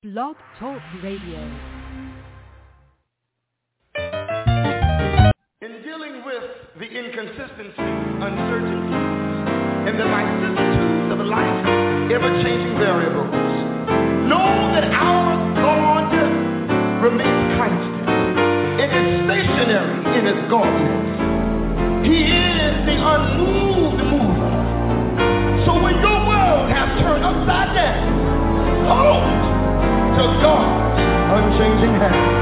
Blog Talk Radio. In dealing with the inconsistencies, uncertainties, and the vicissitudes of life, ever-changing variables, know that our God remains constant. It is stationary in His godness. He is the unmoved mover. So when your world has turned upside down, hold to God's unchanging hand.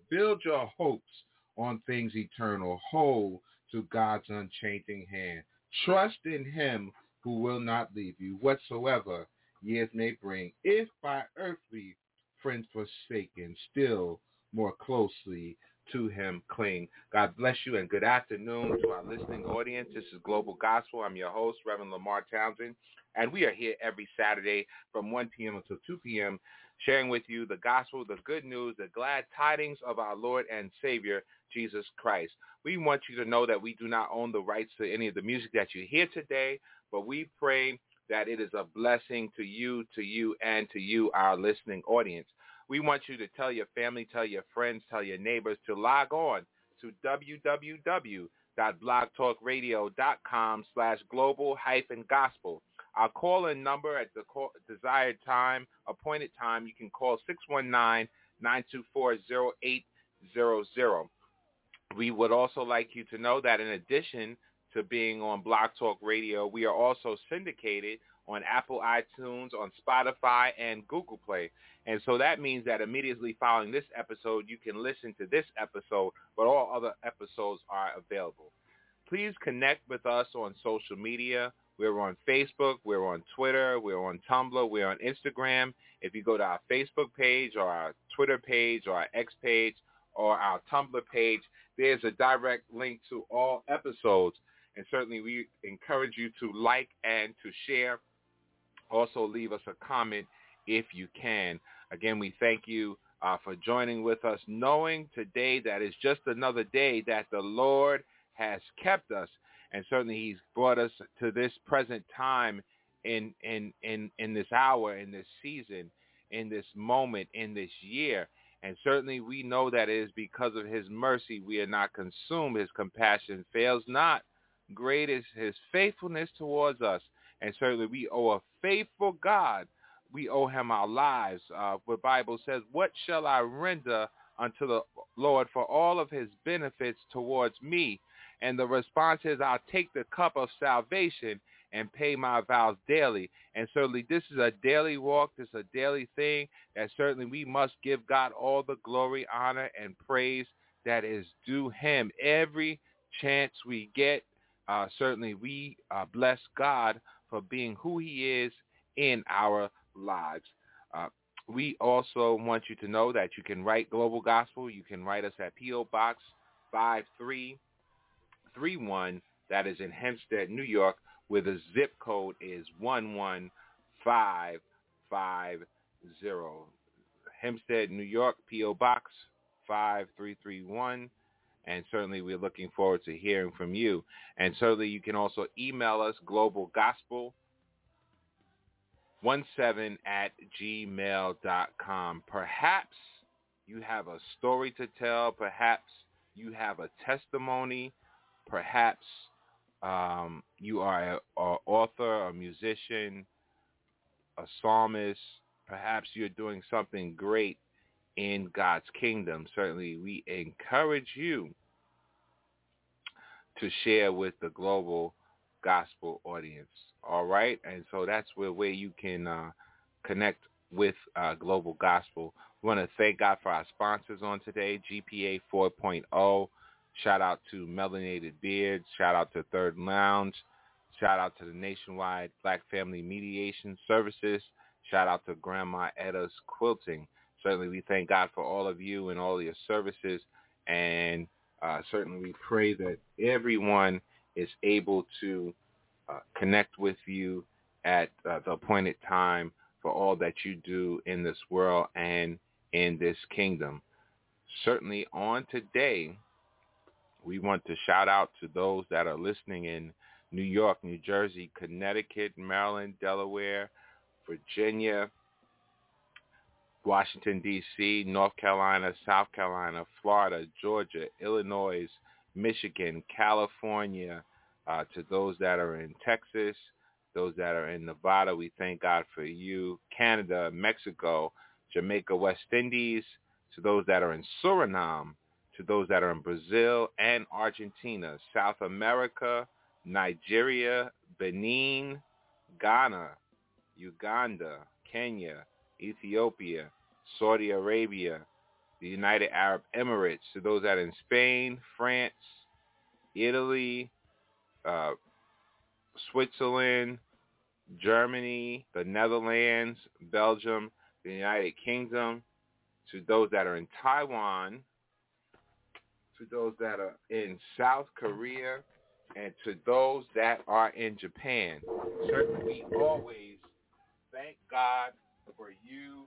Build your hopes on things eternal. Hold to God's unchanging hand. Trust in him who will not leave you whatsoever years may bring. If by earthly friends forsaken, still more closely to him cling. God bless you and good afternoon to our listening audience. This is Global Gospel. I'm your host, Reverend Lamar Townsend, and we are here every Saturday from 1 p.m. until 2 p.m. sharing with you the gospel, the good news, the glad tidings of our Lord and Savior, Jesus Christ. We want you to know that we do not own the rights to any of the music that you hear today, but we pray that it is a blessing to you, and to you, our listening audience. We want you to tell your family, tell your friends, tell your neighbors to log on to www.blogtalkradio.com/global-gospel. Our call-in number at the desired time, appointed time, you can call 619-924-0800. We would also like you to know that in addition to being on Blog Talk Radio, we are also syndicated on Apple iTunes, on Spotify, and Google Play. And so that means that immediately following this episode, you can listen to this episode, but all other episodes are available. Please connect with us on social media. We're on Facebook, we're on Twitter, we're on Tumblr, we're on Instagram. If you go to our Facebook page or our Twitter page or our X page or our Tumblr page, there's a direct link to all episodes. And certainly we encourage you to like and to share. Also leave us a comment if you can. Again, we thank you for joining with us, knowing today that it's just another day that the Lord has kept us. And certainly he's brought us to this present time in this hour, in this season, in this moment, in this year. And certainly we know that it is because of his mercy we are not consumed. His compassion fails not. Great is his faithfulness towards us. And certainly we owe a faithful God. We owe him our lives. The Bible says, what shall I render unto the Lord for all of his benefits towards me? And the response is, I'll take the cup of salvation and pay my vows daily. And certainly this is a daily walk. This is a daily thing that certainly we must give God all the glory, honor, and praise that is due him. Every chance we get, certainly we bless God for being who he is in our lives. We also want you to know that you can write Global Gospel. You can write us at P.O. Box 5331. That is in Hempstead, New York, where the zip code is 11550. Hempstead, New York, P.O. Box 5331. And certainly we're looking forward to hearing from you. And certainly you can also email us, globalgospel17@gmail.com. Perhaps you have a story to tell. Perhaps you have a testimony. Perhaps you are an author, a musician, a psalmist. Perhaps you're doing something great in God's kingdom. Certainly we encourage you to share with the Global Gospel audience. All right? And so that's where you can connect with Global Gospel. We want to thank God for our sponsors on today, GPA 4.0. Shout out to Melanated Beards. Shout out to Third Lounge. Shout out to the Nationwide Black Family Mediation Services. Shout out to Grandma Etta's Quilting. Certainly we thank God for all of you and all your services. And certainly we pray that everyone is able to connect with you at the appointed time for all that you do in this world and in this kingdom. Certainly on today, we want to shout out to those that are listening in New York, New Jersey, Connecticut, Maryland, Delaware, Virginia, Washington, D.C., North Carolina, South Carolina, Florida, Georgia, Illinois, Michigan, California, to those that are in Texas, those that are in Nevada, we thank God for you, Canada, Mexico, Jamaica, West Indies, to those that are in Suriname, to those that are in Brazil and Argentina, South America, Nigeria, Benin, Ghana, Uganda, Kenya, Ethiopia, Saudi Arabia, the United Arab Emirates, to those that are in Spain, France, Italy, Switzerland, Germany, the Netherlands, Belgium, the United Kingdom, to those that are in Taiwan, to those that are in South Korea, and to those that are in Japan. Certainly, we always thank God for you,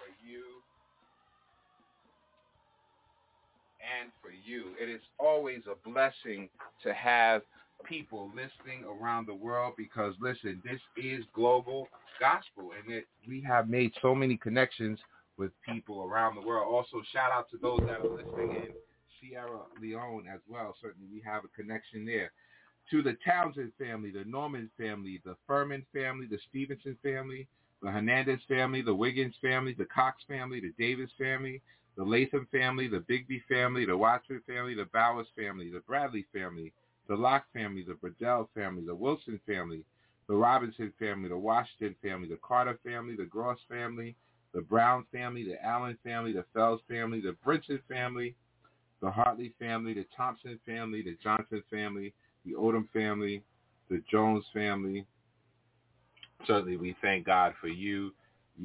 and for you. It is always a blessing to have people listening around the world because, listen, this is global gospel, and we have made so many connections with people around the world. Also, shout out to those that are listening in Sierra Leone as well. Certainly, we have a connection there. To the Townsend family, the Norman family, the Furman family, the Stevenson family, the Hernandez family, the Wiggins family, the Cox family, the Davis family, the Latham family, the Bigby family, the Watson family, the Bowers family, the Bradley family, the Locke family, the Burdell family, the Wilson family, the Robinson family, the Washington family, the Carter family, the Gross family, the Brown family, the Allen family, the Fells family, the Brinson family, the Hartley family, the Thompson family, the Johnson family, the Odom family, the Jones family. Certainly, we thank God for your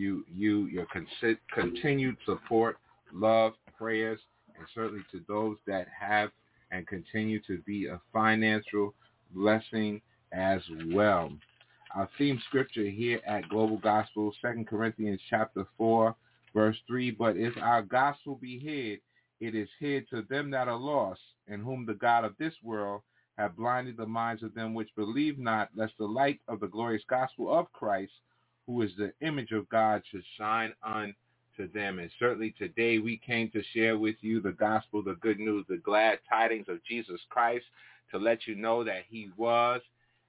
continued support, love, prayers, and certainly to those that have and continue to be a financial blessing as well. Our theme scripture here at Global Gospel, 2 Corinthians chapter 4, verse 3, but if our gospel be hid, it is hid to them that are lost, in whom the God of this world have blinded the minds of them which believe not, lest the light of the glorious gospel of Christ, who is the image of God, should shine unto them. And certainly today we came to share with you the gospel, the good news, the glad tidings of Jesus Christ, to let you know that he was,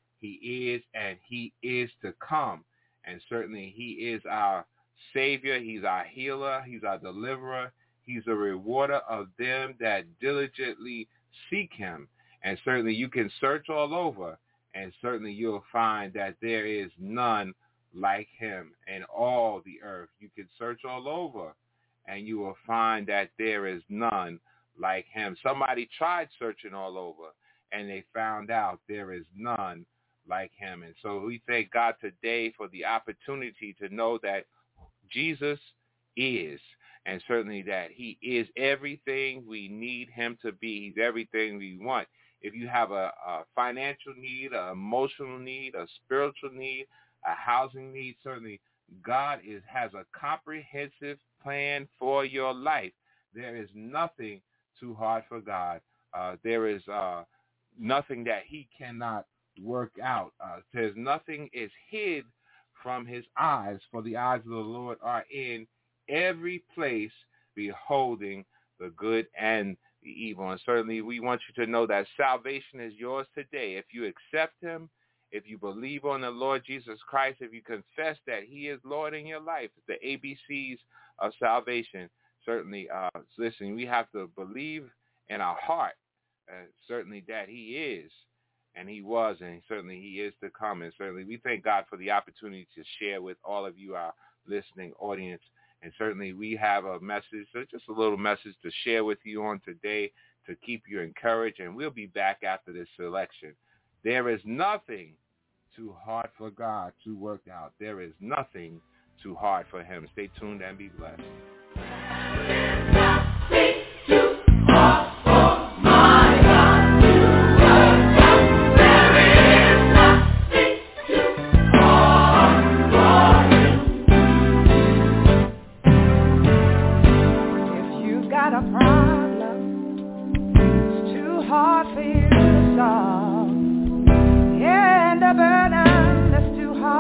he is, and he is to come. And certainly he is our Savior, he's our healer, he's our deliverer, he's a rewarder of them that diligently seek him. And certainly you can search all over, and certainly you'll find that there is none like him in all the earth. You can search all over, and you will find that there is none like him. Somebody tried searching all over, and they found out there is none like him. And so we thank God today for the opportunity to know that Jesus is, and certainly that he is everything we need him to be. He's everything we want. If you have a financial need, an emotional need, a spiritual need, a housing need, certainly God has a comprehensive plan for your life. There is nothing too hard for God. There is nothing that he cannot work out. There's nothing is hid from his eyes, for the eyes of the Lord are in every place, beholding the good and the evil. And certainly we want you to know that salvation is yours today. If you accept him, if you believe on the Lord Jesus Christ, if you confess that he is Lord in your life, the ABCs of salvation. Certainly, listen, we have to believe in our heart, certainly that he is, and he was, and certainly he is to come. And certainly we thank God for the opportunity to share with all of you, our listening audience. And certainly we have a message, just a little message to share with you on today to keep you encouraged. And we'll be back after this selection. There is nothing too hard for God to work out. There is nothing too hard for him. Stay tuned and be blessed.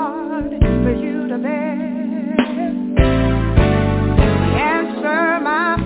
My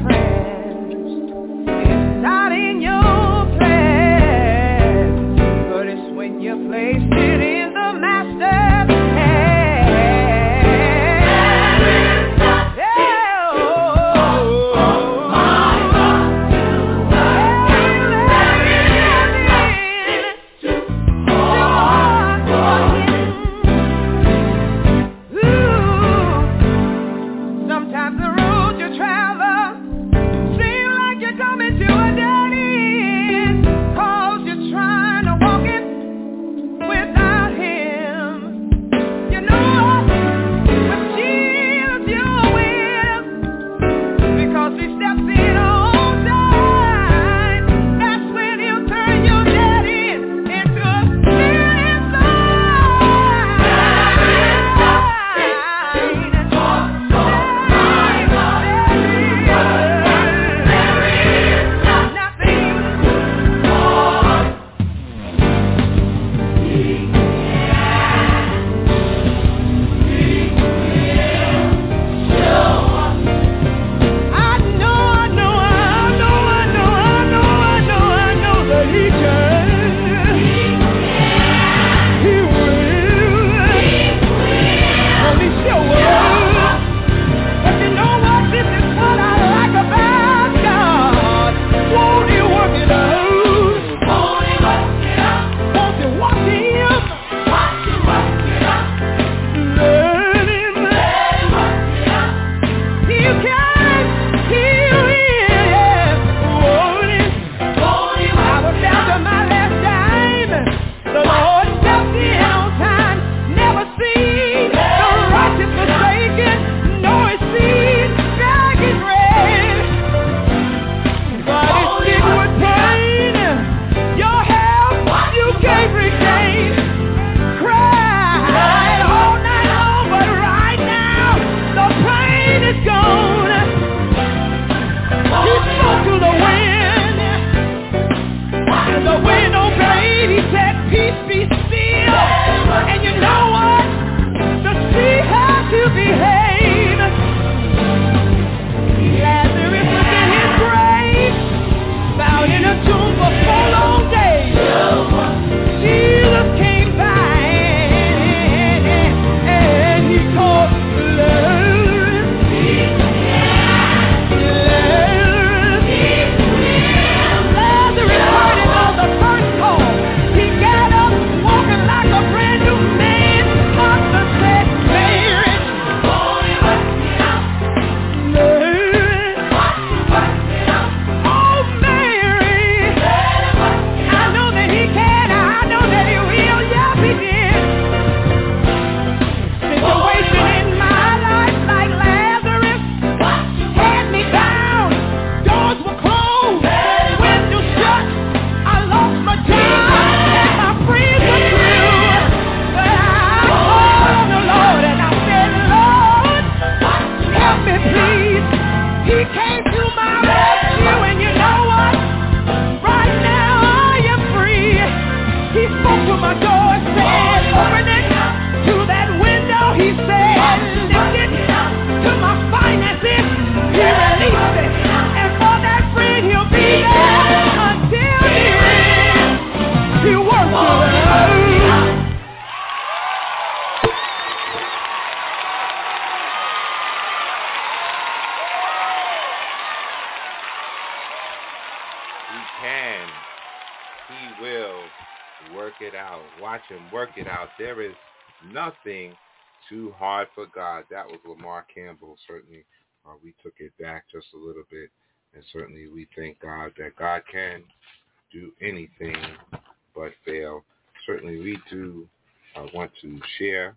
He can. He will work it out. Watch him work it out. There is nothing too hard for God. That was Lamar Campbell. Certainly, we took it back just a little bit. And certainly we thank God that God can do anything but fail. Certainly we do want to share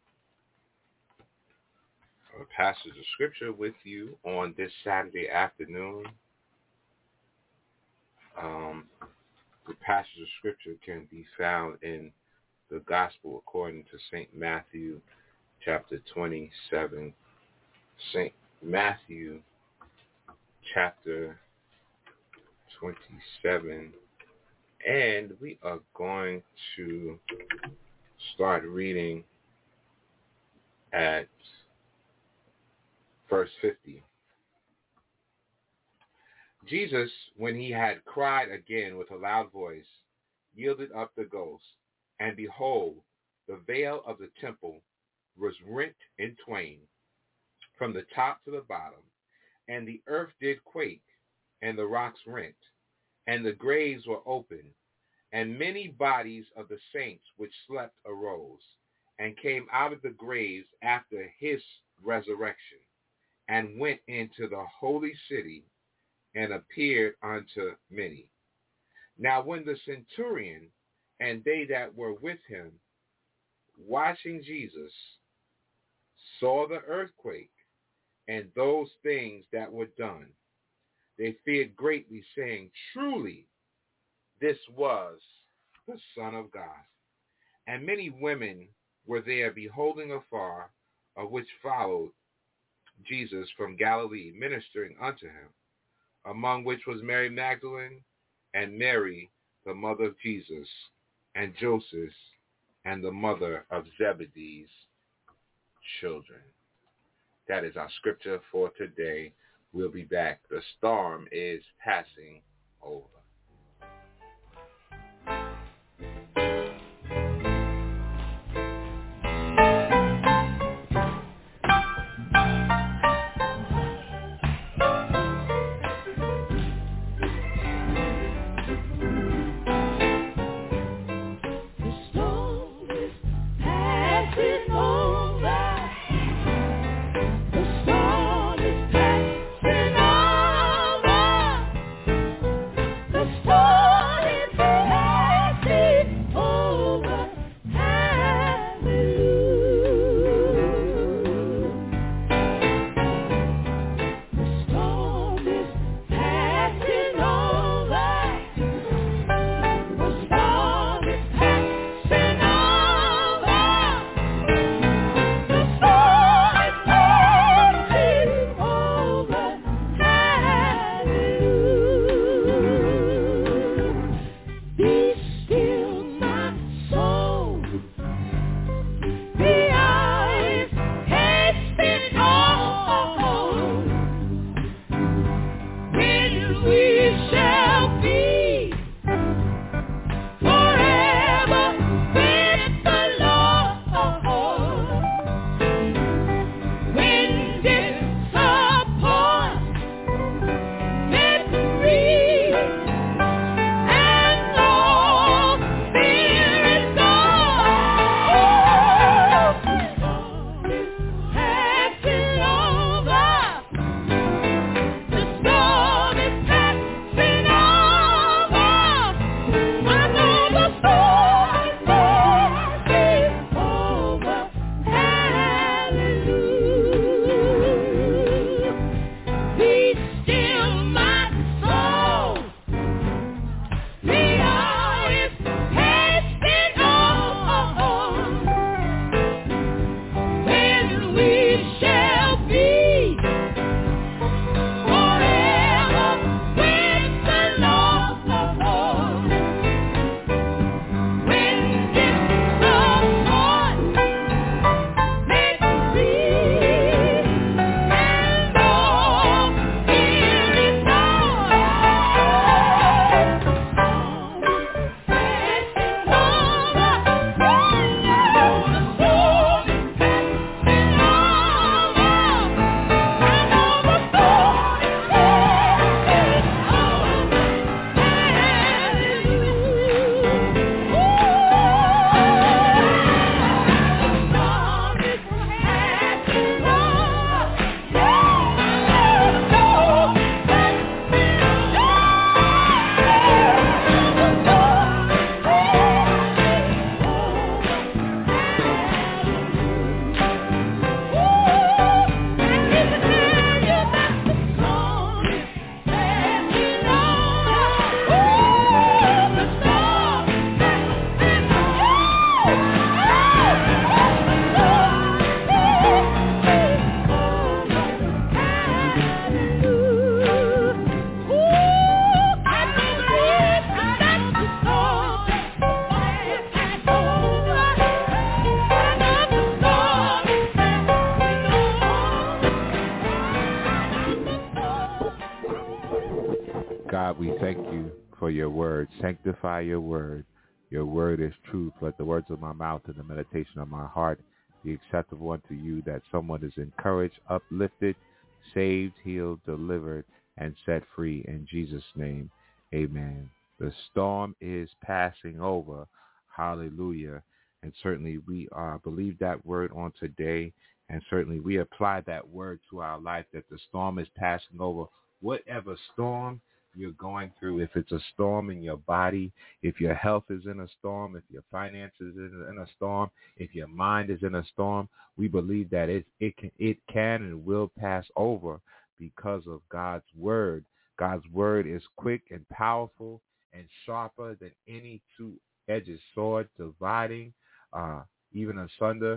a passage of scripture with you on this Saturday afternoon. The passage of scripture can be found in the Gospel according to St. Matthew chapter 27. St. Matthew chapter 27. And we are going to start reading at verse 50. Jesus, when he had cried again with a loud voice, yielded up the ghost. And behold, the veil of the temple was rent in twain from the top to the bottom, and the earth did quake, and the rocks rent, and the graves were opened, and many bodies of the saints which slept arose, and came out of the graves after his resurrection, and went into the holy city, and appeared unto many. Now when the centurion and they that were with him, watching Jesus, saw the earthquake and those things that were done, they feared greatly, saying, Truly, this was the Son of God. And many women were there beholding afar, of which followed Jesus from Galilee, ministering unto him, among which was Mary Magdalene, and Mary, the mother of Jesus, and Joseph, and the mother of Zebedee's children. That is our scripture for today. We'll be back. The storm is passing over. for your word. Sanctify your word. Your word is truth. Let the words of my mouth and the meditation of my heart be acceptable unto you, that someone is encouraged, uplifted, saved, healed, delivered, and set free. In Jesus' name, amen. The storm is passing over. Hallelujah. And certainly we believe that word on today. And certainly we apply that word to our life, that the storm is passing over. Whatever storm you're going through, if it's a storm in your body, if your health is in a storm, if your finances is in a storm, if your mind is in a storm, we believe that it can and will pass over because of God's word. God's word is quick and powerful and sharper than any two-edged sword, dividing even asunder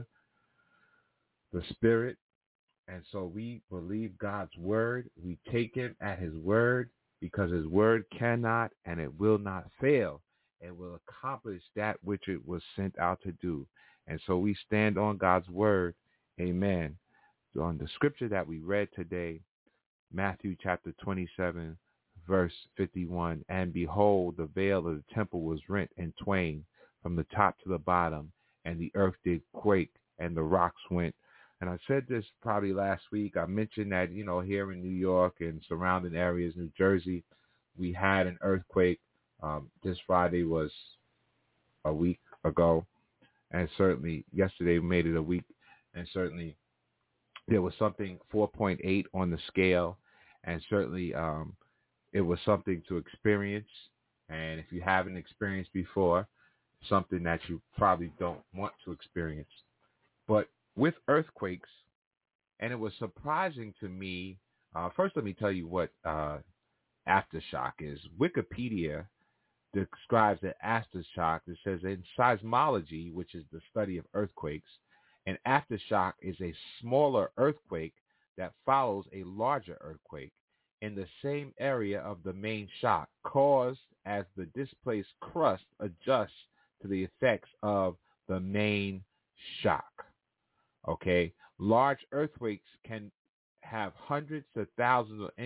the spirit. And so we believe God's word. We take him at his word, because his word cannot and it will not fail. It will accomplish that which it was sent out to do. And so we stand on God's word. Amen. So on the scripture that we read today, Matthew chapter 27, verse 51, and behold, the veil of the temple was rent in twain from the top to the bottom, and the earth did quake, and the rocks went. And I said this probably last week. I mentioned that, here in New York and surrounding areas, New Jersey, we had an earthquake. This Friday was a week ago. And certainly yesterday we made it a week. And certainly there was something 4.8 on the scale. And certainly it was something to experience. And if you haven't experienced before, something that you probably don't want to experience. But with earthquakes, and it was surprising to me. First, let me tell you what aftershock is. Wikipedia describes an aftershock. It says in seismology, which is the study of earthquakes, an aftershock is a smaller earthquake that follows a larger earthquake in the same area of the main shock, caused as the displaced crust adjusts to the effects of the main shock. Okay, large earthquakes can have hundreds of thousands of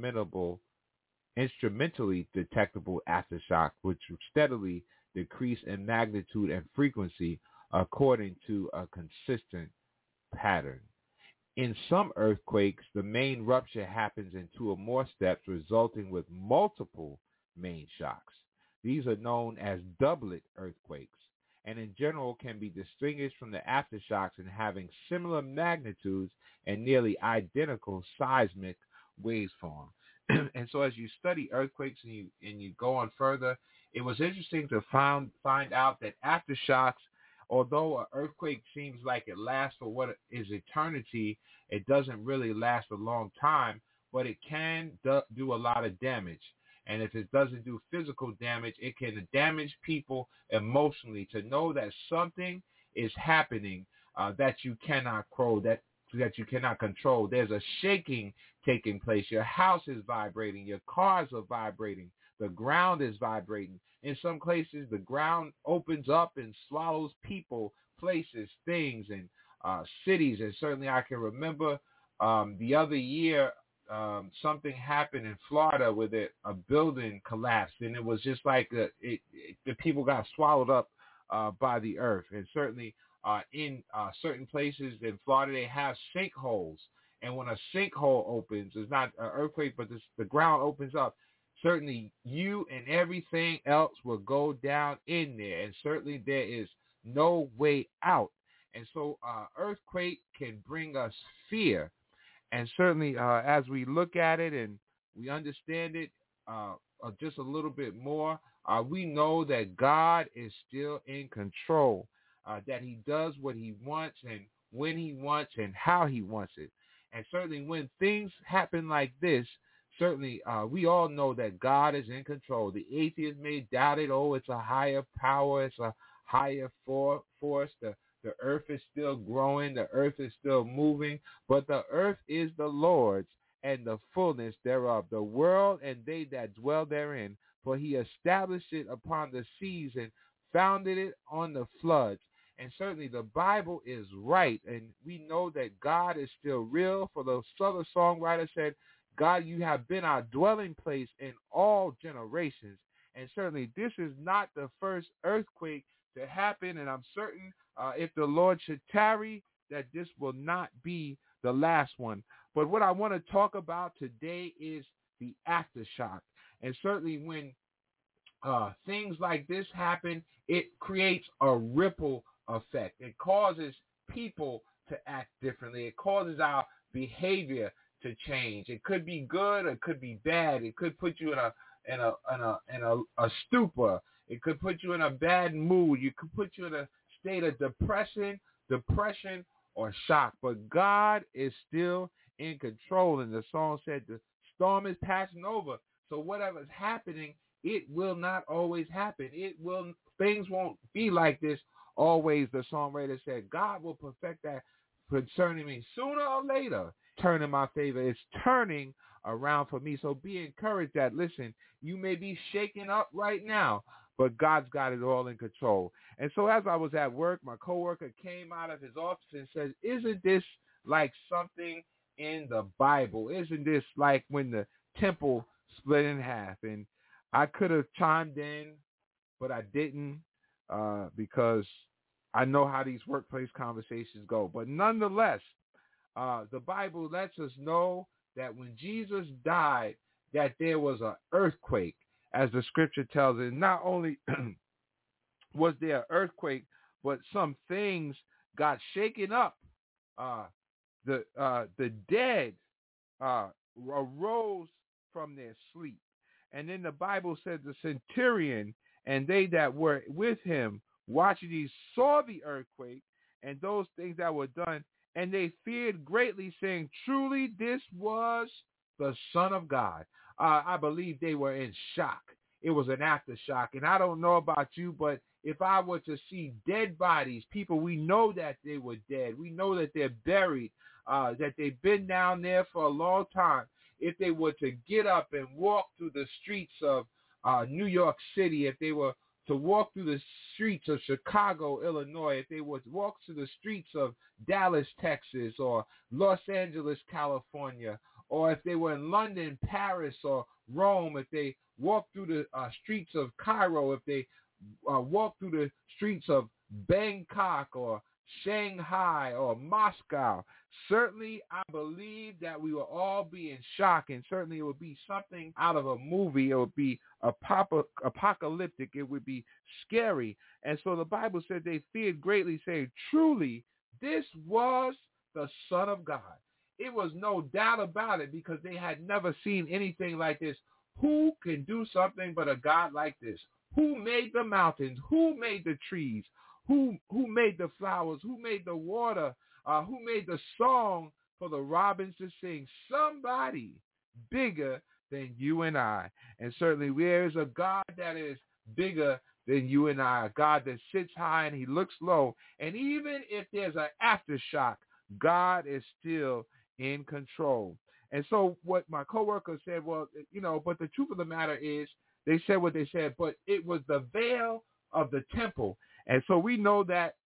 instrumentally detectable aftershocks, which steadily decrease in magnitude and frequency according to a consistent pattern. In some earthquakes, the main rupture happens in two or more steps, resulting with multiple main shocks. These are known as doublet earthquakes, and in general can be distinguished from the aftershocks in having similar magnitudes and nearly identical seismic waveform. And so as you study earthquakes and you go on further, it was interesting to find out that aftershocks, although an earthquake seems like it lasts for what is eternity, it doesn't really last a long time, but it can do a lot of damage. And if it doesn't do physical damage, it can damage people emotionally, to know that something is happening that you cannot that you cannot control. There's a shaking taking place. Your house is vibrating. Your cars are vibrating. The ground is vibrating. In some places, the ground opens up and swallows people, places, things, and cities. And certainly I can remember the other year, something happened in Florida where a building collapsed, and it was just like the people got swallowed up by the earth. And certainly in certain places in Florida, they have sinkholes. And when a sinkhole opens, it's not an earthquake, but the ground opens up, certainly you and everything else will go down in there. And certainly there is no way out. And so earthquake can bring us fear. And certainly as we look at it and we understand it just a little bit more, we know that God is still in control, that he does what he wants and when he wants and how he wants it. And certainly when things happen like this, certainly we all know that God is in control. The atheist may doubt it. Oh, it's a higher power. It's a higher force. The earth is still growing. The earth is still moving. But the earth is the Lord's and the fullness thereof, the world and they that dwell therein. For he established it upon the seas and founded it on the floods. And certainly the Bible is right. And we know that God is still real. For the other songwriter said, God, you have been our dwelling place in all generations. And certainly this is not the first earthquake to happen. And I'm certain if the Lord should tarry, that this will not be the last one. But what I want to talk about today is the aftershock. And certainly when things like this happen, it creates a ripple effect. It causes people to act differently. It causes our behavior to change. It could be good or it could be bad. It could put you in a stupor. It could put you in a bad mood. You could put you in a state of depression, or shock. But God is still in control. And the song said the storm is passing over. So whatever's happening, it will not always happen. Things won't be like this always. The songwriter said, God will perfect that concerning me sooner or later. Turn in my favor. It's turning around for me. So be encouraged that, listen, you may be shaken up right now, but God's got it all in control. And so as I was at work, my coworker came out of his office and said, isn't this like something in the Bible? Isn't this like when the temple split in half? And I could have chimed in, but I didn't because I know how these workplace conversations go. But nonetheless, the Bible lets us know that when Jesus died, that there was an earthquake, as the scripture tells us. Not only was there an earthquake, but some things got shaken up. The dead arose from their sleep. And then the Bible said the centurion and they that were with him watching these saw the earthquake and those things that were done, and they feared greatly, saying, truly this was the Son of God. I believe they were in shock. It was an aftershock. And I don't know about you, but if I were to see dead bodies, people, we know that they were dead. We know that they're buried, that they've been down there for a long time. If they were to get up and walk through the streets of New York City, if they were to walk through the streets of Chicago, Illinois, if they were to walk through the streets of Dallas, Texas, or Los Angeles, California, or if they were in London, Paris, or Rome, if they walked through the streets of Cairo, if they walked through the streets of Bangkok or Shanghai or Moscow, certainly I believe that we will all be in shock, and certainly it would be something out of a movie. It would be apocalyptic. It would be scary. And so the Bible said they feared greatly, saying, truly, this was the Son of God. It was no doubt about it, because they had never seen anything like this. Who can do something but a God like this? Who made the mountains? Who made the trees? Who made the flowers? Who made the water? Who made the song for the robins to sing? Somebody bigger than you and I. And certainly there is a God that is bigger than you and I, a God that sits high and he looks low. And even if there's an aftershock, God is still in control. And so what my coworker said, well, but the truth of the matter is, they said what they said, but it was the veil of the temple. And so we know that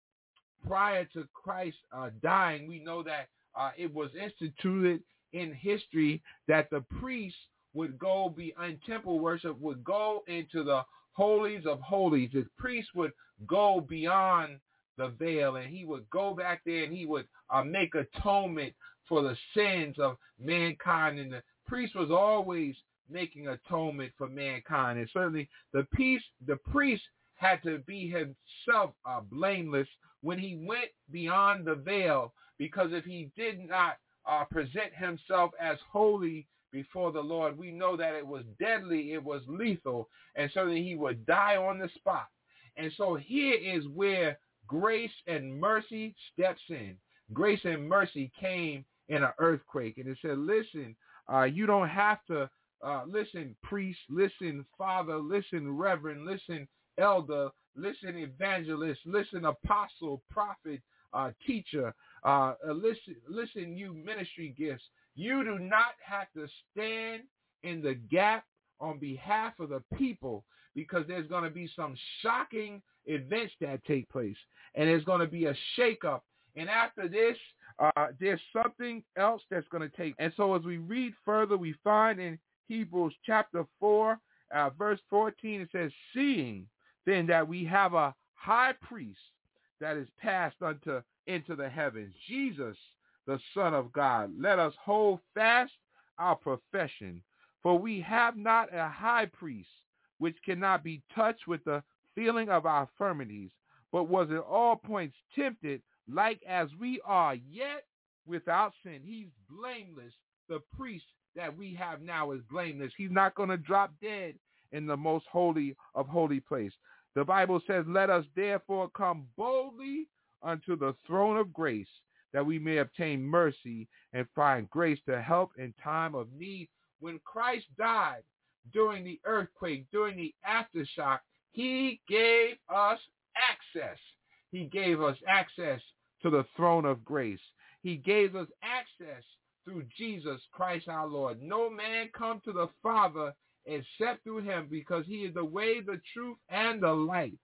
prior to Christ dying, we know that it was instituted in history that the priests would go beyond temple worship, would go into the holies of holies. The priest would go beyond the veil, and he would go back there and he would make atonement for the sins of mankind. And the priest was always making atonement for mankind. And certainly the priest had to be himself blameless when he went beyond the veil, because if he did not present himself as holy before the Lord, we know that it was deadly, it was lethal, and certainly he would die on the spot. And so here is where grace and mercy steps in. Grace and mercy came in an earthquake, and it said, listen, you don't have to listen, priest, listen, father, listen, reverend, listen, elder, listen, evangelist, listen, apostle, prophet, teacher, listen, you ministry gifts. You do not have to stand in the gap on behalf of the people, because there's going to be some shocking events that take place, and there's going to be a shakeup. And after this, there's something else that's going to take. And so as we read further, we find in Hebrews chapter 4 Verse 14, it says, seeing then that we have a high priest that is passed into the heavens, Jesus, the Son of God, let us hold fast our profession. For we have not a high priest which cannot be touched with the feeling of our infirmities, but was in all points tempted like as we are, yet without sin. He's blameless. The priest that we have now is blameless. He's not going to drop dead in the most holy of holy place. The Bible says, let us therefore come boldly unto the throne of grace, that we may obtain mercy and find grace to help in time of need. When Christ died during the earthquake, during the aftershock, he gave us access. He gave us access to the throne of grace. He gave us access through Jesus Christ our Lord. No man come to the Father except through him, because he is the way, the truth, and the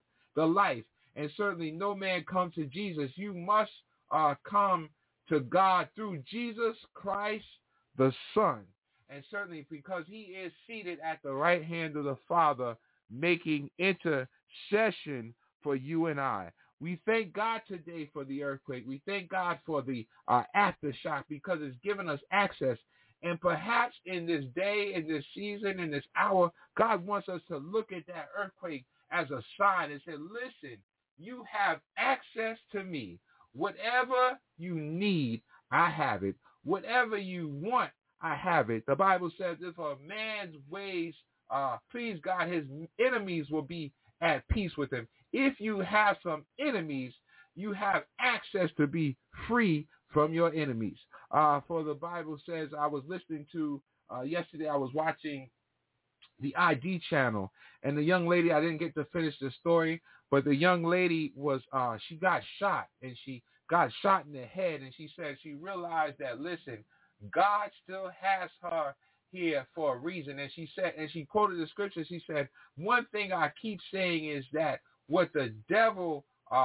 life. And certainly no man come to Jesus. You must come to God through Jesus Christ, the Son. And certainly because he is seated at the right hand of the Father, making intercession for you and I. We thank God today for the earthquake. We thank God for the aftershock, because it's given us access. And perhaps in this day, in this season, in this hour, God wants us to look at that earthquake as a sign and say, listen, you have access to me. Whatever you need, I have it. Whatever you want, I have it. The Bible says if a man's ways please God, his enemies will be at peace with him. If you have some enemies, you have access to be free from your enemies. For the Bible says, I was listening to, yesterday I was watching the ID channel, and the young lady, I didn't get to finish the story, but the young lady was, she got shot, and she got shot in the head, and she said she realized that, listen, God still has her here for a reason. And she said, and she quoted the scripture, she said, one thing I keep saying is that what the devil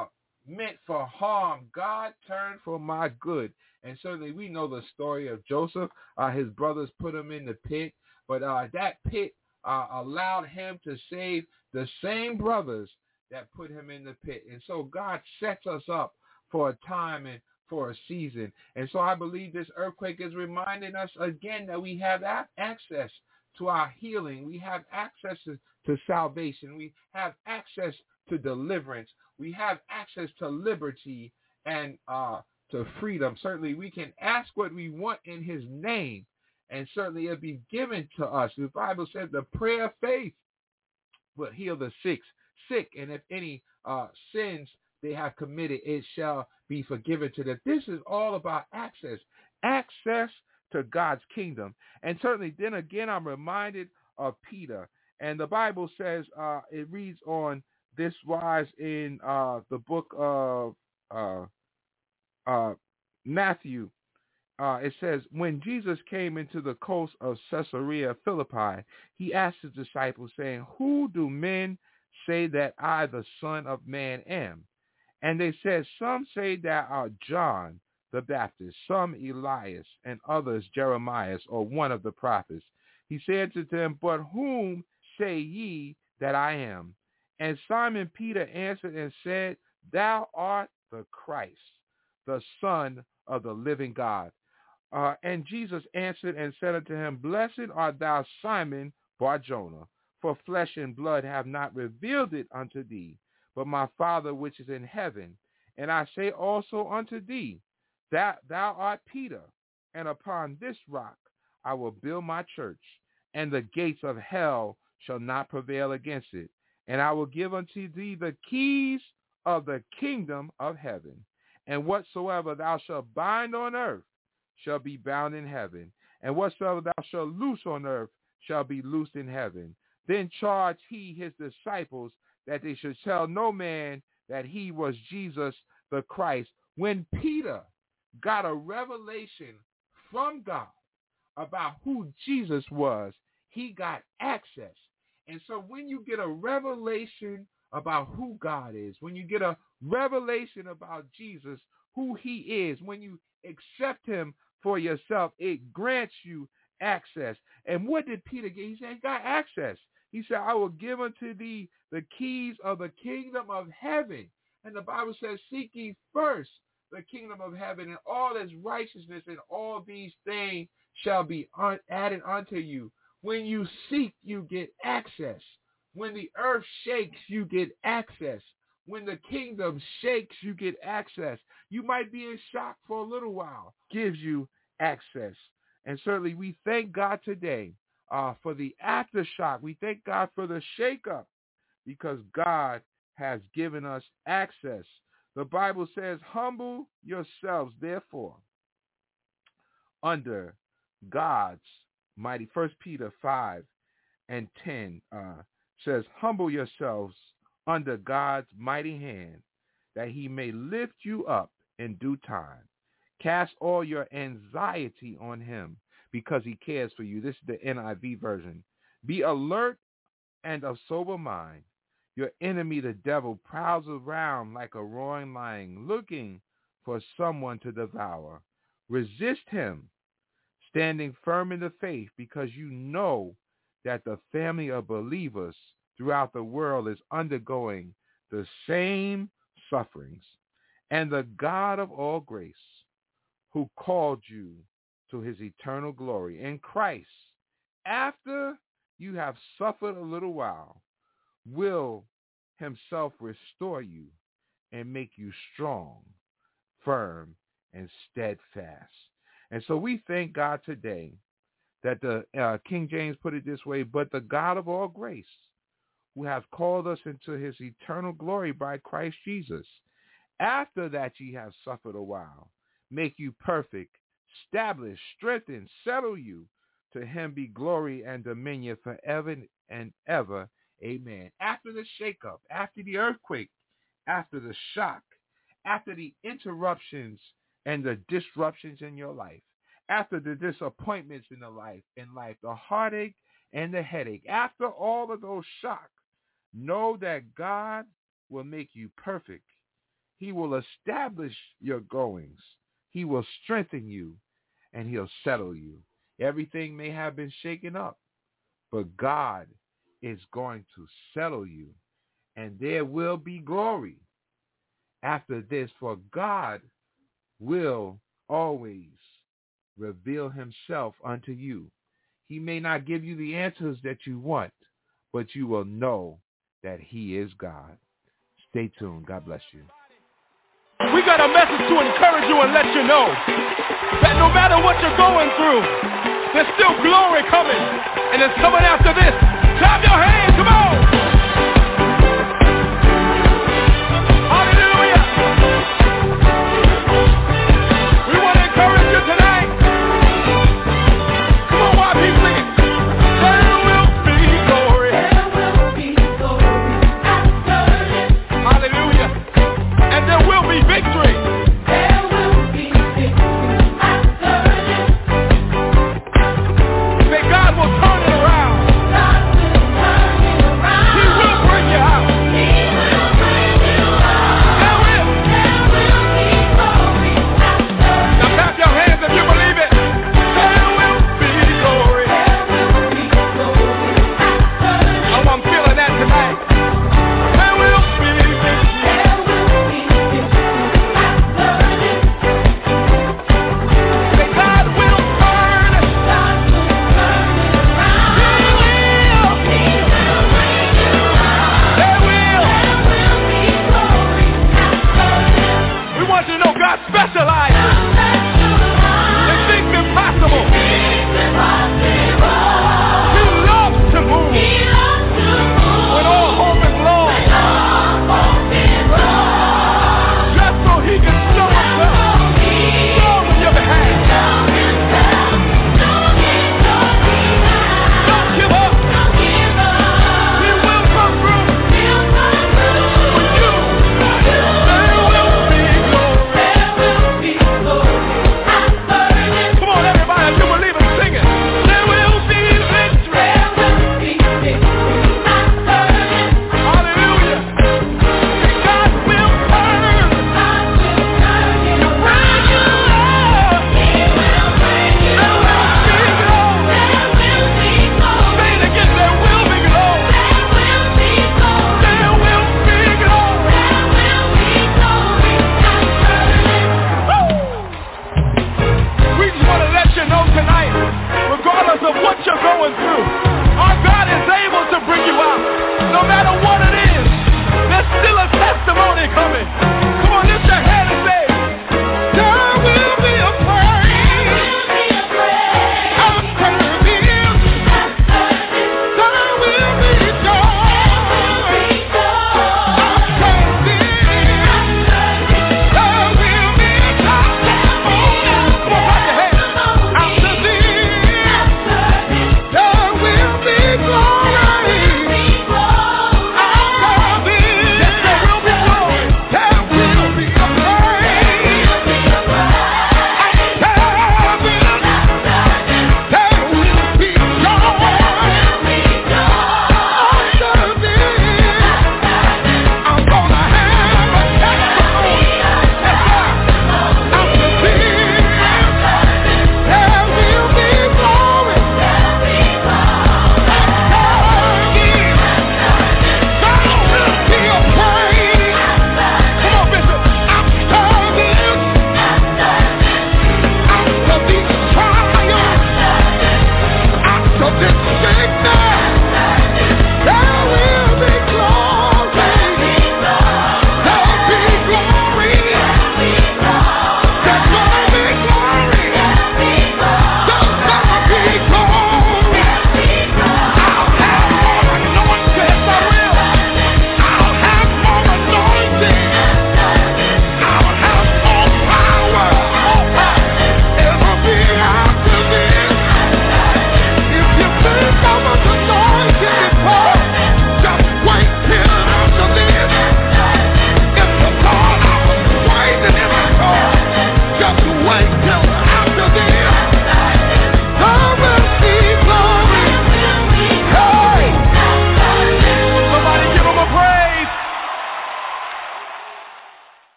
meant for harm, God turned for my good. And certainly we know the story of Joseph. His brothers put him in the pit, but that pit allowed him to save the same brothers that put him in the pit. And so God sets us up for a time and for a season. And so I believe this earthquake is reminding us again that we have access to our healing. We have access to salvation. We have access to deliverance. We have access to liberty and to freedom. Certainly we can ask what we want in his name, and certainly it'll be given to us. The Bible says the prayer of faith will heal the sick, and if any sins they have committed, it shall be forgiven to them. This is all about access to God's kingdom. And certainly then again, I'm reminded of Peter. And the Bible says, it reads on this wise in the book of Matthew. It says, when Jesus came into the coast of Caesarea Philippi, he asked his disciples, saying, who do men say that I, the Son of Man, am? And they said, some say that are John the Baptist, some Elias, and others Jeremiah, or one of the prophets. He said to them, but whom say ye that I am? And Simon Peter answered and said, thou art the Christ, the Son of the living God. And Jesus answered and said unto him, blessed art thou, Simon Bar-Jonah, for flesh and blood have not revealed it unto thee, but my Father which is in heaven. And I say also unto thee, that thou art Peter, and upon this rock I will build my church, and the gates of hell shall not prevail against it. And I will give unto thee the keys of the kingdom of heaven. And whatsoever thou shalt bind on earth shall be bound in heaven, and whatsoever thou shalt loose on earth shall be loosed in heaven. Then charged he his disciples that they should tell no man that he was Jesus the Christ. When Peter got a revelation from God about who Jesus was, he got access. And so when you get a revelation about who God is, when you get a revelation about Jesus, who he is, when you accept him for yourself, it grants you access. And what did Peter get? He said he got access. He said, I will give unto thee the keys of the kingdom of heaven. And the Bible says, seek ye first the kingdom of heaven, and all its righteousness, and all these things shall be added unto you. When you seek, you get access. When the earth shakes, you get access. When the kingdom shakes, you get access. You might be in shock for a little while. Gives you access. And certainly we thank God today for the aftershock. We thank God for the shakeup because God has given us access. The Bible says, humble yourselves, therefore, under God's mighty. 1 Peter 5:10 says, humble yourselves under God's mighty hand, that he may lift you up in due time. Cast all your anxiety on him, because he cares for you. This is the NIV version. Be alert and of sober mind. Your enemy, the devil, prowls around like a roaring lion, looking for someone to devour. Resist him, standing firm in the faith, because you know that the family of believers throughout the world is undergoing the same sufferings. And the God of all grace, who called you to his eternal glory in Christ, after you have suffered a little while, will himself restore you and make you strong, firm, and steadfast. And so we thank God today that the King James put it this way, but the God of all grace, who has called us into his eternal glory by Christ Jesus, after that ye have suffered a while, make you perfect, establish, strengthen, settle you. To him be glory and dominion forever and ever. Amen. After the shakeup, after the earthquake, after the shock, after the interruptions and the disruptions in your life, after the disappointments in life, the heartache and the headache, after all of those shocks, know that God will make you perfect. He will establish your goings. He will strengthen you, and he'll settle you. Everything may have been shaken up, but God is going to settle you, and there will be glory after this, for God will always reveal himself unto you. He may not give you the answers that you want, but you will know that he is God. Stay tuned. God bless you. We got a message to encourage you and let you know that no matter what you're going through, there's still glory coming, and it's coming after this. Clap your hands, come on! Hallelujah! We want to encourage you tonight. Come on, YP, sing it. There will be glory. There will be glory after this. Hallelujah. And there will be victory. There will be victory after this. Say God will turn it around. God will turn it around.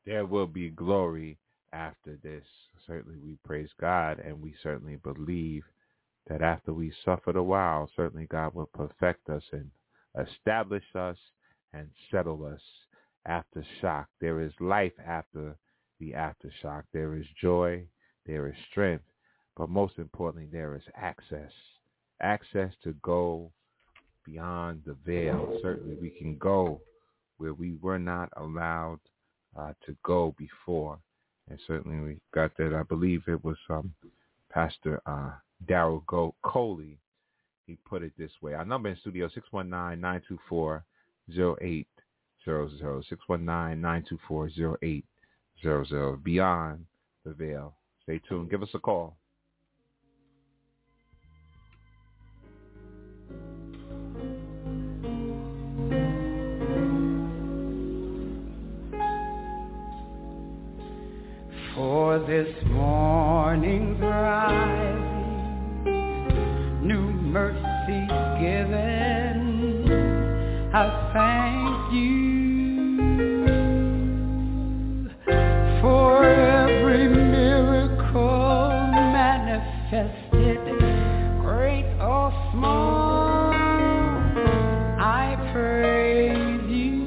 there will be glory after this. Certainly we praise God, and we certainly believe that after we suffered a while, certainly God will perfect us and establish us and settle us after shock. There is life after the aftershock. There is joy, there is strength, but most importantly, there is access to go beyond the veil. Certainly we can go where we were not allowed to go before. And certainly we got that. I believe it was Pastor Darrell Coley. He put it this way. Our number in studio, 619-924-0800, 619-924-0800, Beyond the Veil. Stay tuned. Give us a call. For this morning's rising, new mercy given, I thank you for every miracle manifested, great or small. I praise you.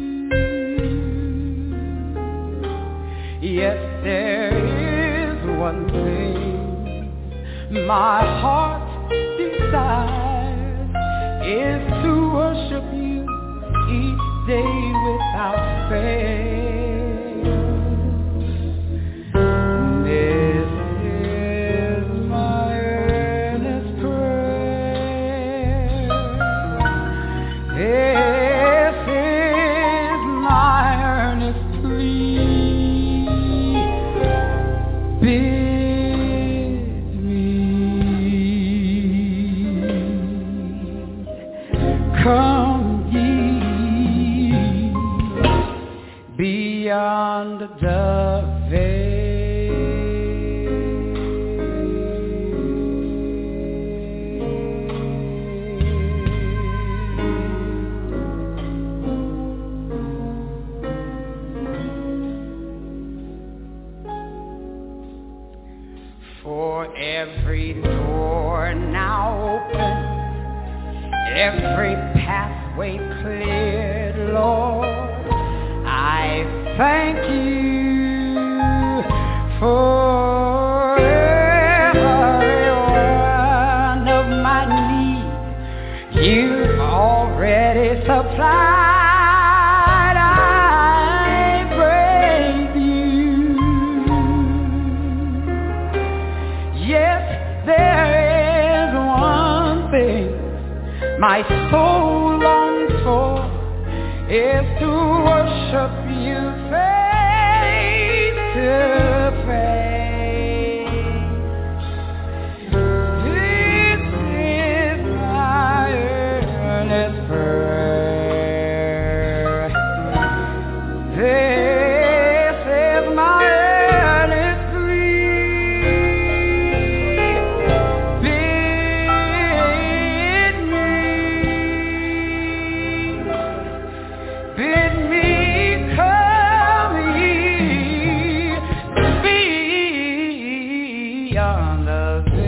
Yes, there is one thing my heart desires, is to worship you each day without fail. This is my earnest prayer. This is my earnest plea. Bid me come ye beyond the veil. For every door now open, every pathway cleared, Lord, I thank you for every one of my needs you've already supplied. I praise you. Yes, there is one thing my soul longs for, is to worship you face to face. This is my earnest prayer. This is my earnest plea. Bid me come ye beyond the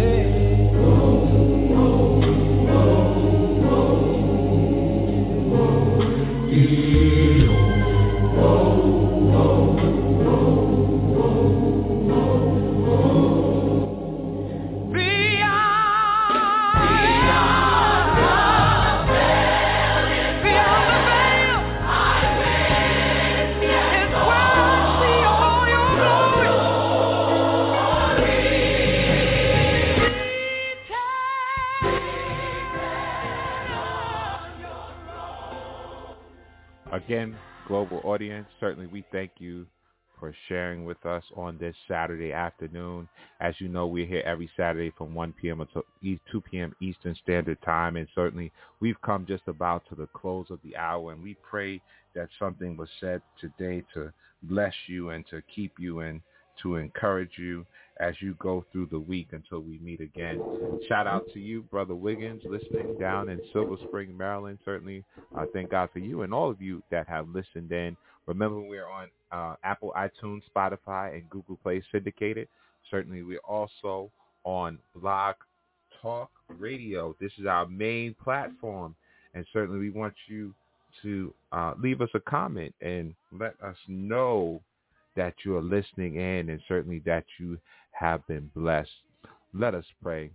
Again, global audience, certainly we thank you for sharing with us on this Saturday afternoon. As you know, we're here every Saturday from 1 p.m. until 2 p.m. Eastern Standard Time, and certainly we've come just about to the close of the hour, and we pray that something was said today to bless you and to keep you and to encourage you as you go through the week until we meet again. Shout out to you, Brother Wiggins, listening down in Silver Spring, Maryland. Certainly, thank God for you and all of you that have listened in. Remember, we're on Apple, iTunes, Spotify, and Google Play syndicated. Certainly, we're also on Blog Talk Radio. This is our main platform, and certainly we want you to leave us a comment and let us know that you are listening in, and certainly that you have been blessed. Let us pray.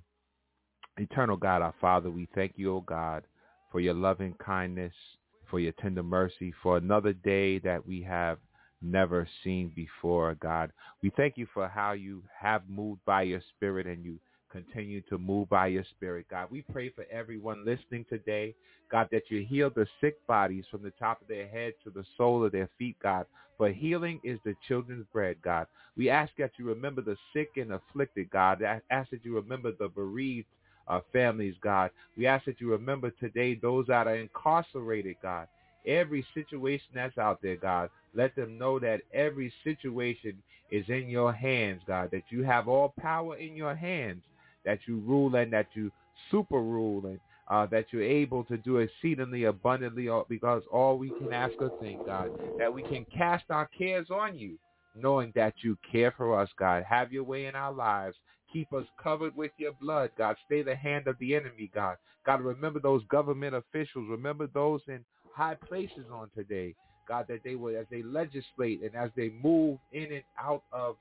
Eternal God, our Father, we thank you, O God, for your loving kindness, for your tender mercy, for another day that we have never seen before, God. We thank you for how you have moved by your Spirit, and you continue to move by your Spirit, God. We pray for everyone listening today, God, that you heal the sick bodies from the top of their head to the sole of their feet, God. For healing is the children's bread, God. We ask that you remember the sick and afflicted, God. I ask that you remember the bereaved families, God. We ask that you remember today those that are incarcerated, God. Every situation that's out there, God, let them know that every situation is in your hands, God, that you have all power in your hands, that you rule and that you super rule, and that you're able to do exceedingly abundantly, because all we can ask or think, God, that we can cast our cares on you, knowing that you care for us, God. Have your way in our lives. Keep us covered with your blood, God. Stay the hand of the enemy, God. God, remember those government officials. Remember those in high places on today, God, that they will, as they legislate and as they move in and out of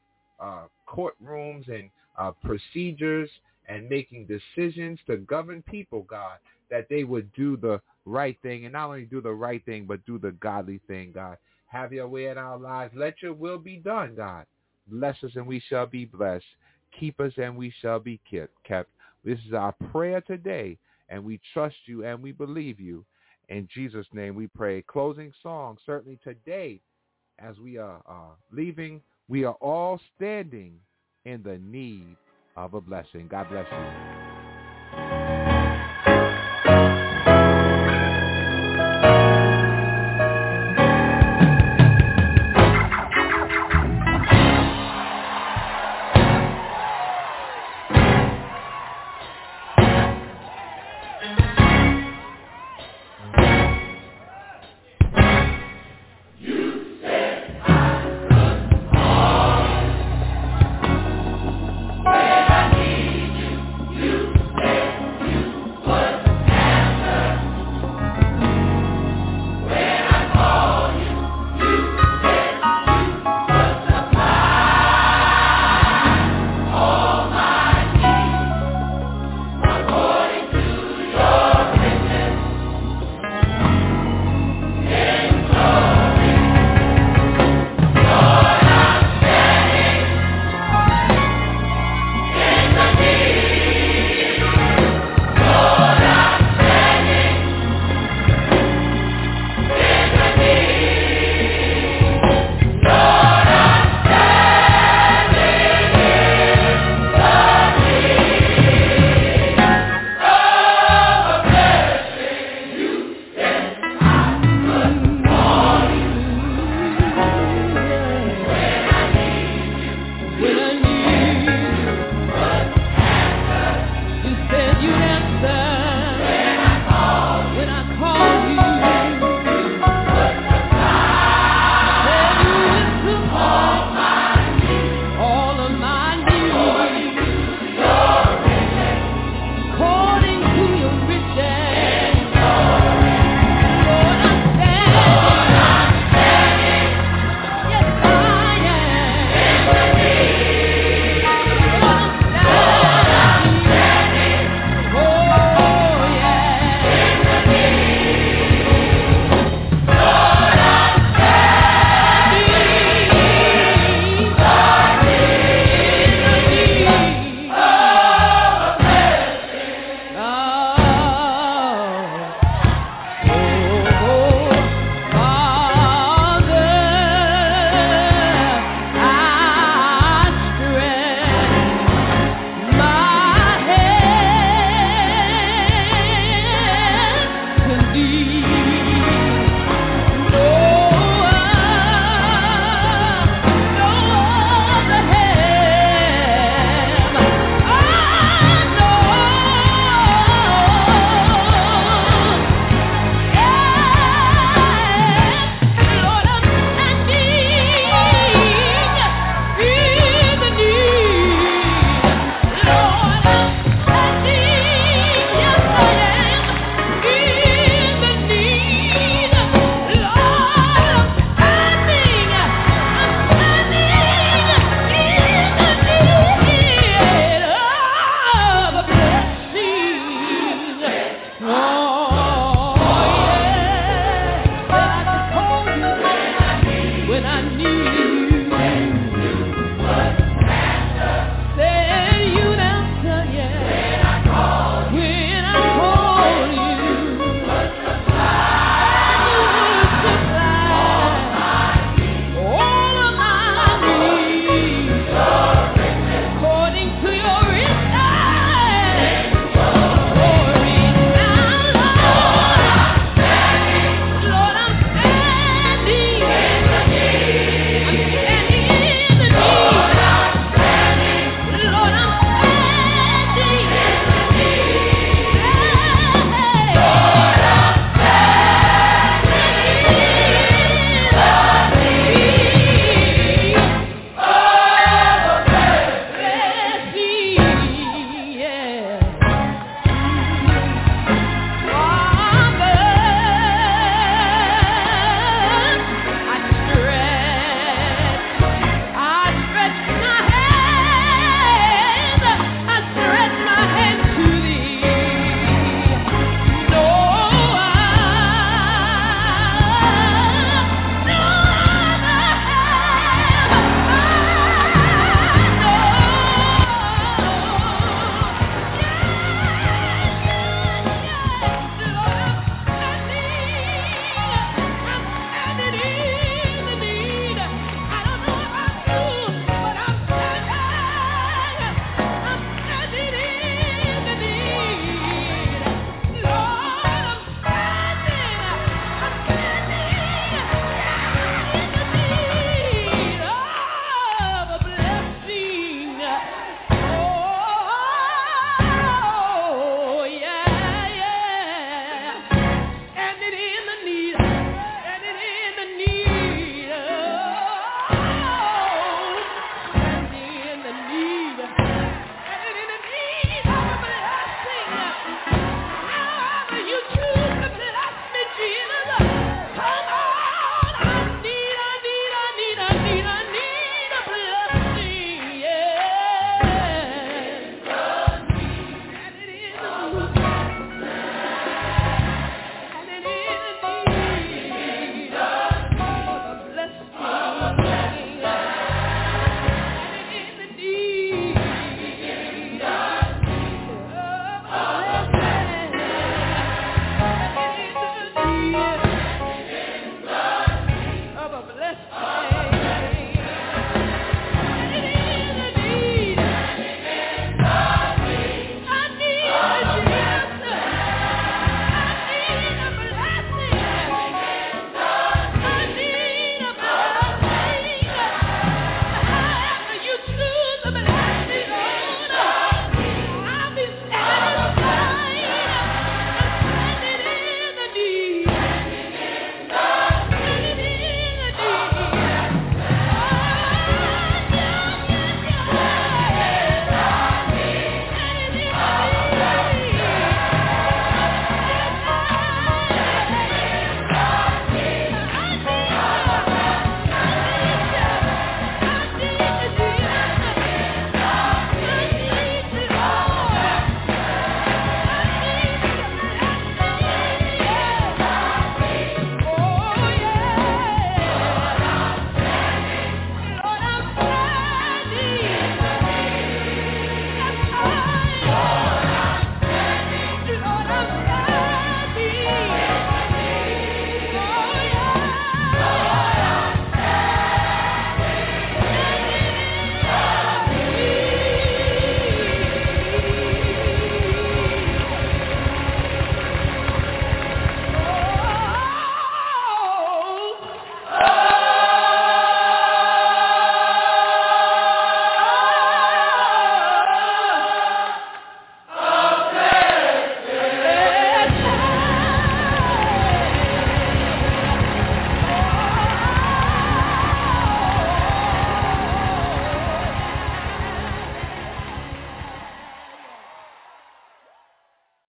courtrooms and procedures and making decisions to govern people, God, that they would do the right thing, and not only do the right thing, but do the godly thing, God. Have your way in our lives. Let your will be done, God. Bless us and we shall be blessed. Keep us and we shall be kept. This is our prayer today, and we trust you and we believe you. In Jesus' name we pray. Closing song, certainly today, as we are leaving, we are all standing in the need of a blessing. God bless you.